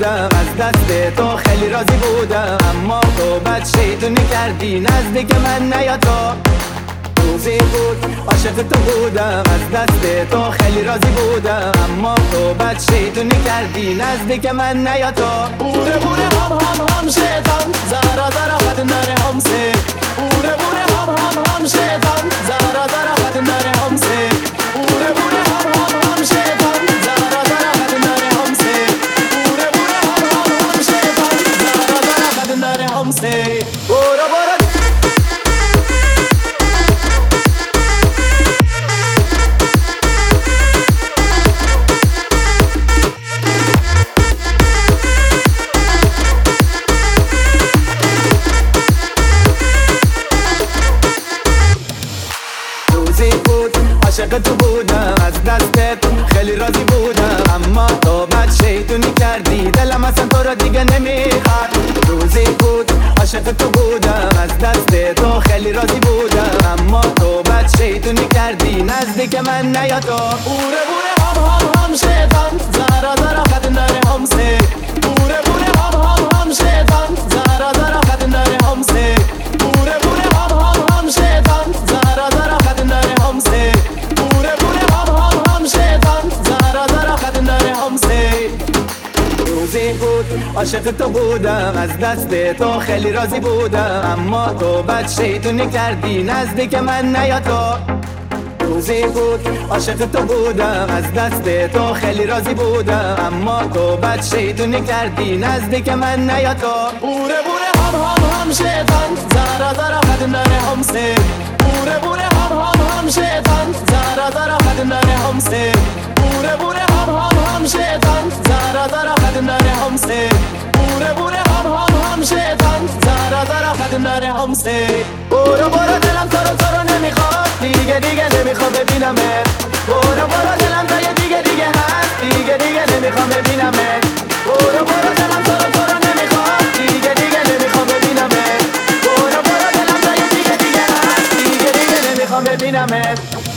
بودم، از دست تو خیلی راضی بودم، اما تو بد شیطونی کردی نزدیک من نیا تو. روزی بود عاشق تو بودم، از دست تو خیلی راضی بودم، اما تو بد شیطونی کردی نزدیک من نیا تو. بوره بوره هم شیطان زارا زارا خدن داره همسه. بوره بوره هم شیطان زارا زارا خدن داره همسه. بوره بوره هم شیطان زارا زارا خدن داره همسه. بوره بوره هم شیطان زارا زارا خدن داره همسه. برو برو عاشق تو بودم، از دستت خیلی راضی بودم، اما تو بد شیطونی کردی دلم اصلا تو را دیگه نمیخواد. روزی بود عاشق تو بودم، از دست تو خیلی راضی بودم، اما تو بد شیطونی کردی نزدیک من نیا تو. بوره بوره هم شیطان زارا زارا خدن داره همسه. بوره بوره هم شیطان زارا زارا خدن داره همسه. بوره بوره هم شیطان زارا زارا خدن داره همسه. روزی بود عاشق تو بودم، از دست تو خیلی راضی بودم، اما تو بد شیطونی کردی نزدیک من نیا تو. روزی بود عاشق تو بودم، از دست تو خیلی راضی بودم، اما تو بد شیطونی کردی نزدیک من نیا تو. بوره بوره هم شیطان زارا زارا خدن داره همسه. بوره بوره هم شیطان زارا زارا خدن داره همسه. بوره بوره هم شیطان زارا زارا خدن داره همسه. بوره بوره هم شیطان زارا زارا خدن داره همسه. برو برو دلم تو رو نمیخواد، دیگه دیگه نمیخوام ببینمت. برو برو دلم تا دیگه دیگه هست، دیگه دیگه نمیخوام ببینمت. برو برو دلم تو رو نمیخواد، دیگه دیگه نمیخوام ببینمت. برو برو دلم تا دیگه دیگه هست، دیگه دیگه نمیخوام ببینمت.